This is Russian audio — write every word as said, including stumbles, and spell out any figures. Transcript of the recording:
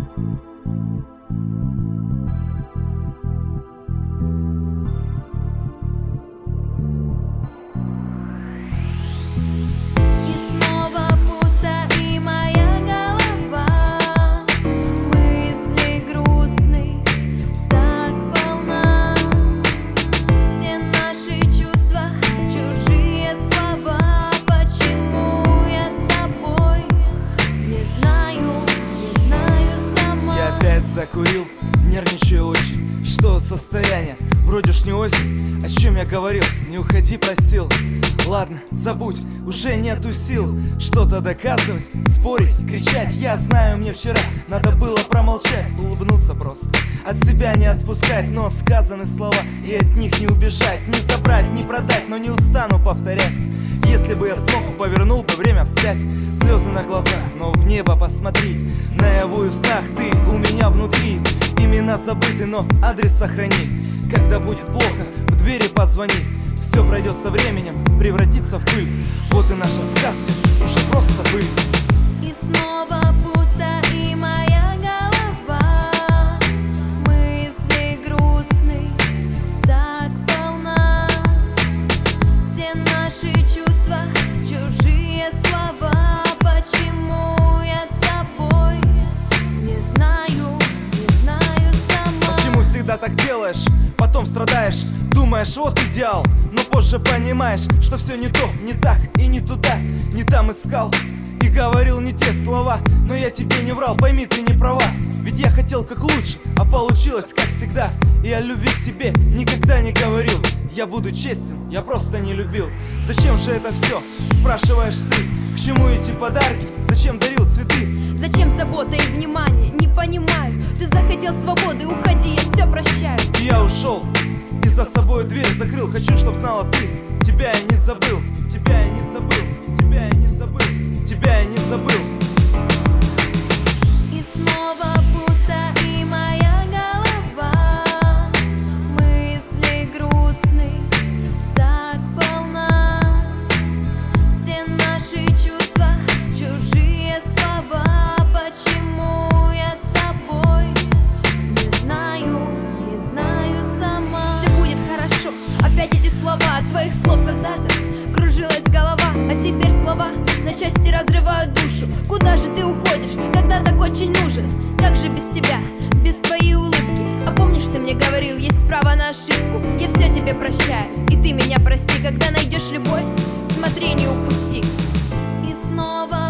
Закурил, нервничаю очень. Что состояние? Вроде ж не осень. О чем я говорил? Не уходи, просил. Ладно, забудь, уже нету сил что-то доказывать, спорить, кричать. Я знаю, мне вчера надо было промолчать, улыбнуться просто, от себя не отпускать. Но сказаны слова, и от них не убежать, не забрать, не продать, но не устану повторять. Если бы я смог, повернул бы время вспять. Слезы на глазах, но в небо посмотри. Наяву и в снах ты у меня внутри. Имена забыты, но адрес сохрани. Когда будет плохо, в двери позвони. Все пройдет со временем, превратится в пыль. Вот и наша сказка, уже просто быль. И снова пусто, и моя голова мысли грустной так полна. Все наши чувства, чужие слова. Почему я с тобой? Не знаю, не знаю сама. Почему всегда так делаешь, потом страдаешь? Думаешь, вот идеал, но позже понимаешь, что все не то, не так и не туда. Не там искал и говорил не те слова. Но я тебе не врал, пойми, ты не права. Ведь я хотел как лучше, а получилось как всегда. И о любви к тебе никогда не говорил. Я буду честен, я просто не любил. Зачем же это все, спрашиваешь ты? К чему эти подарки, зачем дарил цветы? Зачем забота и внимание, не понимаю. Ты захотел свободы, уходи, я все прощаю. И я ушел, и за собой дверь закрыл. Хочу, чтоб знала ты, тебя я не забыл. Тебя я не забыл, тебя я не забыл, тебя я не забыл. И снова пусто, и моя голова мысли грустной так полна. Все наши чувства, чужие слова. Почему я с тобой? Не знаю, не знаю сама. Все будет хорошо, опять эти слова. От твоих слов когда-то кружилась голова, а теперь слова на части разрывают душу. Куда же ты уходишь, когда так очень нужен? Как же без тебя, без твоей улыбки? А помнишь, ты мне говорил, есть право на ошибку? Я все тебе прощаю, и ты меня прости. Когда найдешь любовь, смотри, не упусти. И снова